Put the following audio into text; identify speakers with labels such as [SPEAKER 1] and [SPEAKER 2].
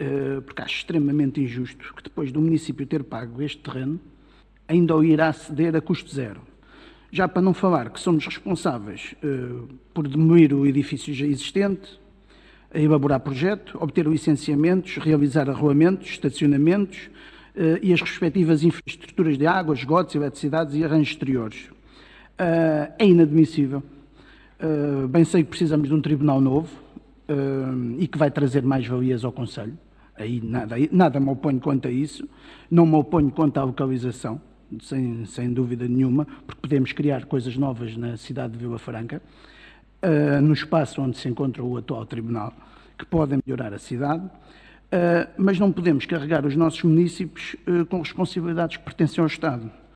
[SPEAKER 1] porque acho extremamente injusto que depois do município ter pago este terreno, ainda o irá ceder a custo zero. Já para não falar que somos responsáveis por demolir o edifício já existente, a elaborar projeto, obter licenciamentos, realizar arruamentos, estacionamentos e as respectivas infraestruturas de água, esgotos, eletricidades e arranjos exteriores. É inadmissível. Bem sei que precisamos de um tribunal novo e que vai trazer mais valias ao Conselho. Aí nada me oponho quanto a isso. Não me oponho quanto à localização, sem dúvida nenhuma, porque podemos criar coisas novas na cidade de Vila Franca, no espaço onde se encontra o atual tribunal, que podem melhorar a cidade, mas não podemos carregar os nossos municípios com responsabilidades que pertencem ao Estado.